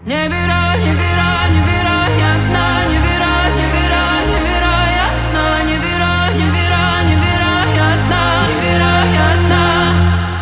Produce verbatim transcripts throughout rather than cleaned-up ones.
Неверо, неверо, невероятно, неверо, неверо, невероятно, неверо, неверо, невероятно, невероятно.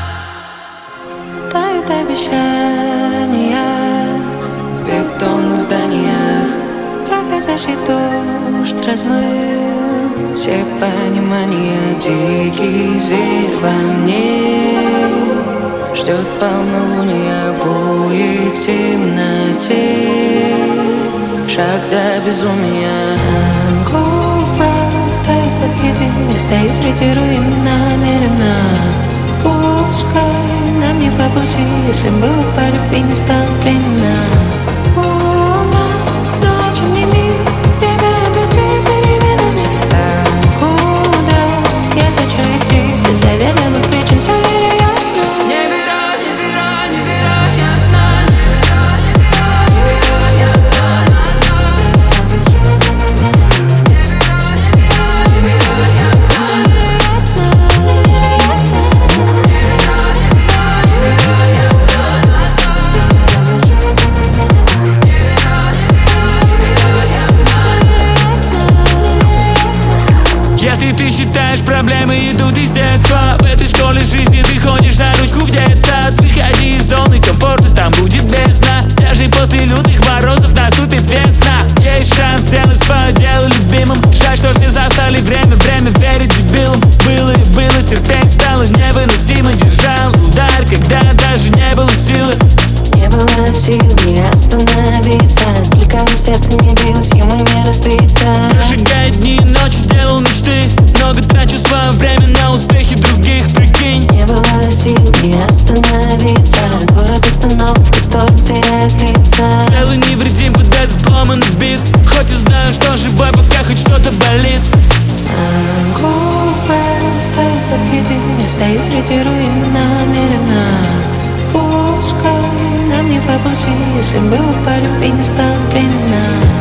Тают обещания в бетонных зданиях. Проходящий дождь размыл все понимания. Дикий зверь во мне ждет полнолуния, воет в темноте. Шаг до безумия. Глупо тает сладкий дым. Я стою среди руин намеренно. Пускай нам не по пути, если было по любви, не стало временно. Луна, ночью мне мир, время обойти переменами. Там, куда я хочу идти, без заведомых причин все вероятно. Неверо, неверо, невероятно, Если ты считаешь, проблемы идут из детства, в этой школе жизни ты ходишь за ручку в детсад. Выходи из зоны комфорта, там будет бездна. Даже после лютых морозов наступит весна. Есть шанс сделать свое дело любимым. Жаль, что все застали время, время верить дебилам. Было и было, терпеть стало невыносимо. Держал удар, когда даже не было силы. Не было сил не остановиться. Сколько в сердце не билось, ему не разбиться. Прожигает дни и ночи, делал мечты. Много трачу свое время на успехи других, прикинь. Не было сил не остановиться. Город остановок, который теряет лица. Целый невредим под этот ломаный бит. Хоть и знаю, что живой, пока хоть что-то болит. А глупо тает сладкий дым. Я стою среди руин намеренно. Пускай нам не по пути, если было по любви, не стало временно.